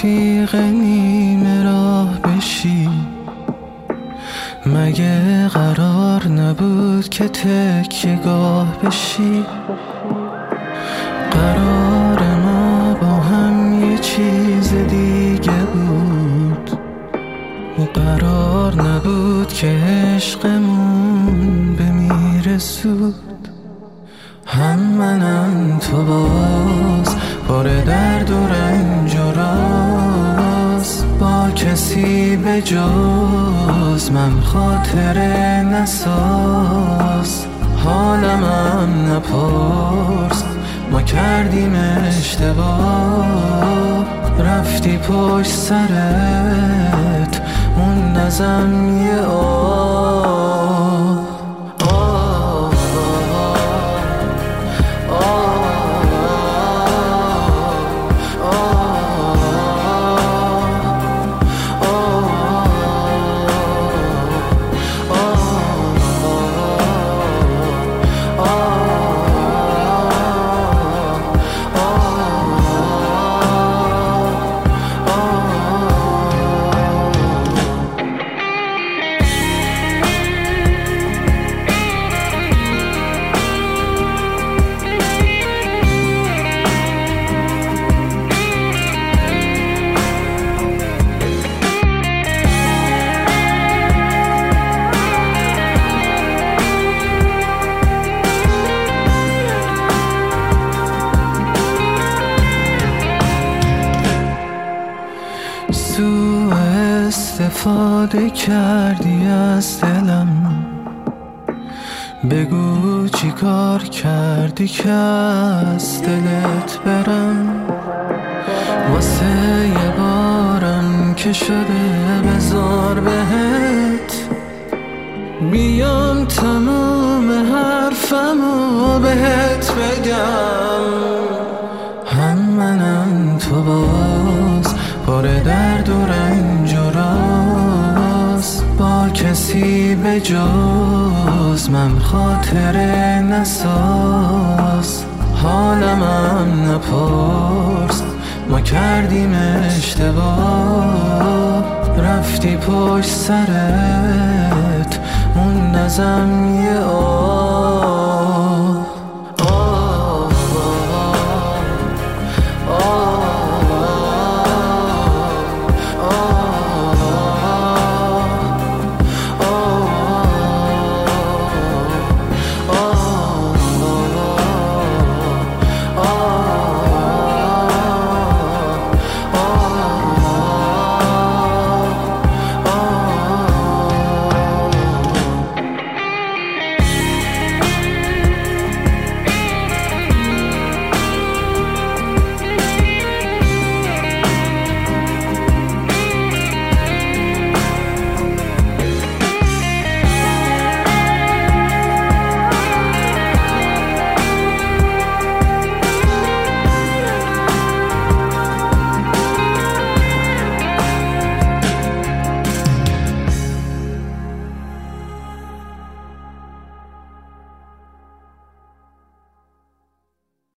رفیق نیمه راه بشی. مگه قرار نبود که تکیه گاه بشی؟ قرار ما با هم یه چیز دیگه بود. قرار نبود که عشقمون بمیره زود. هم منم تو باز پر درد و رنج و راز، با کسی به جز من خاطره نساز. حالمم نپرس، ما کردیم اشتباه. رفتی پشت سرت موندم یه آه. سوء استفاده کردی از دلم. بگو چی کار کردی که از دلت برم. واسه یه بارم که شده بذار بهت بیام تموم حرفمو بهت بگم. هم منم تو باز پر درد و رنج و راز، با کسی به جز من خاطره نساز. حالمم نپرس، ما کردیم اشتباه. رفتی پشت سرت موندم یه آه.